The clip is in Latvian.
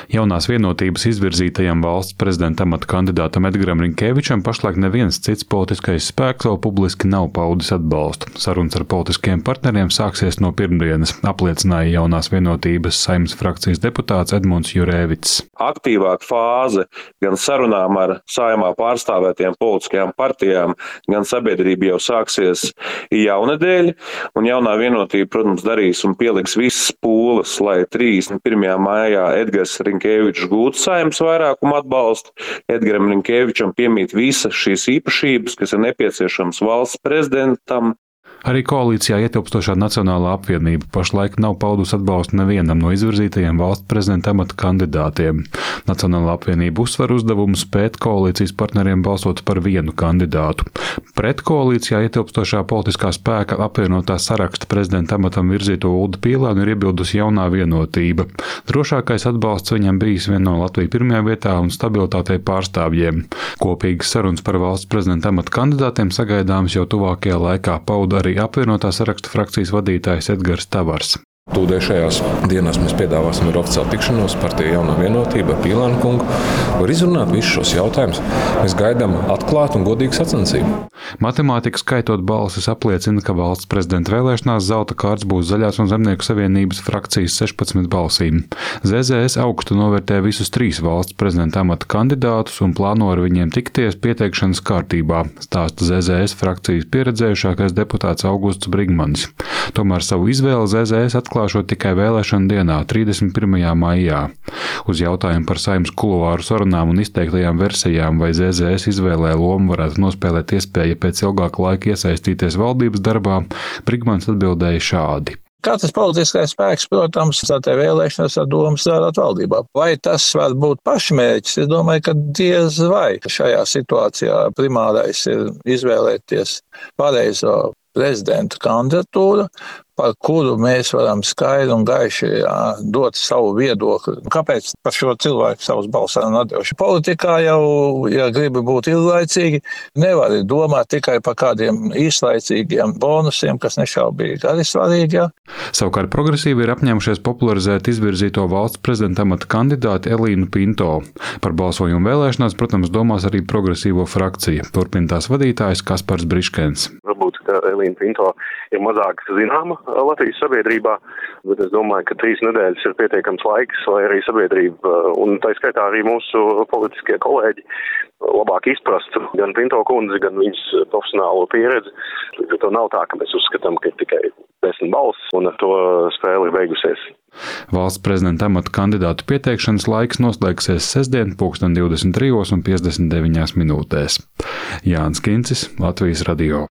Jaunās vienotības izvirzītajam valsts prezidenta amata kandidātam Edgaram Rinkevičam pašlaik neviens cits politiskais spēks vēl publiski nav paudis atbalstu. Sarunas ar politiskiem partneriem sāksies no pirmdienas, apliecināja Jaunās vienotības Saeimas frakcijas deputāts Edmunds Jurēvics. Aktīvāka fāze gan sarunām ar Saeimā pārstāvētiem politiskajām partijām, gan sabiedrība jau sāksies jaunedēļ, un Jaunā vienotība, protams, darīs un pieliks visas pūles, lai 31. maijā Edgars Rinkevičs gūtu Saeimas vairākumu atbalstu. Edgaram Rinkevičam piemīt visas šīs īpašības, kas ir nepieciešams valsts prezidentam. Arī koalīcijā ietilpstošā Nacionālā apvienība pašlaik nav paudusi atbalstu nevienam no izvirzītajiem valsts prezidenta amata kandidātiem. Nacionālā apvienība uzsver uzdevumu spēt koalīcijas partneriem balsot par vienu kandidātu. Pret koalīcijā ietilpstošā politiskā spēka apvienotā saraksta prezidenta amatam virzīto Uldu Pīlānu ir iebildusi Jaunā vienotība. Drošākais atbalsts viņam bijis vien no Latvija pirmajā vietā un stabilitātei pārstāvjiem. Kopīgas sarunas par valsts prezidenta amata kandidātiem sagaidāmas jau tuvākajā laikā, pauda arī apvienotā saraksta frakcijas vadītājs Edgars Tavars. Tūdēšajās dienās mēs piedāvāsim ar oficiālu tikšanos partija Jaunā vienotība ar Pīlānu kungu, var izrunāt visus šos jautājumus. Mēs gaidām atklātu un godīgu sacensību. Matemātika skaitot balsis apliecina, ka valsts prezidenta vēlēšanās zelta kārts būs Zaļās un Zemnieku savienības frakcijas 16 balsīm. ZZS augstu novērtē visus 3 valsts prezidenta amata kandidātus un plāno ar viņiem tikties pieteikšanas kārtībā, stāsta ZZS frakcijas pieredzējušākais deputāts Augusts Brigmanis. Tomēr savu izvēli ZZS atklāšot tikai vēlēšanu dienā, 31. maijā. Uz jautājumu par Saeimas kuluāru sarunām un izteiktajām versijām, vai ZZS izvēlē lomu varētu nospēlēt iespēja pēc ilgāka laika iesaistīties valdības darbā, Brigmans atbildēja šādi. Katrs politiskais spēks, protams, tā vēlēšanas ar domu strādāt valdībā. Vai tas var būt pašmērķis? Es domāju, ka diez vai. Šajā situācijā primārais ir izvēlēties pareizo prezidenta kandidatūru, par kuru mēs varam skaidri un gaiši dot savu viedokli. Kāpēc par šo cilvēku savus balsus nedevuši? Politikā jau, ja gribi būt ilglaicīgi, nevar domāt tikai par kādiem īslaicīgiem bonusiem, kas nešaubīgi arī svarīgi. Savukārt progresīvi ir apņēmušies popularizēt izvirzīto valsts prezidenta amata kandidāti Elīnu Pinto. Par balsojumu vēlēšanās, protams, domās arī progresīvo frakcija. Turpina tās vadītājs Kaspars Briškens. Varbūt, ka Elīna Pinto ir mazāk zināma Latvijas sabiedrībā, bet es domāju, ka 3 nedēļas ir pietiekams laiks, lai arī sabiedrība, un tā skaitā arī mūsu politiskie kolēģi, labāk izprastu gan Pinto kundzi, gan viņas profesionālo pieredzi. To nav tā, ka mēs uzskatām, ka ir tikai 10 balsis, un ar to spēle ir beigusies. Valsts prezidenta amata kandidātu pieteikšanas laiks noslēgsies sestdien 23:59. Jānis Kincis, Latvijas radio.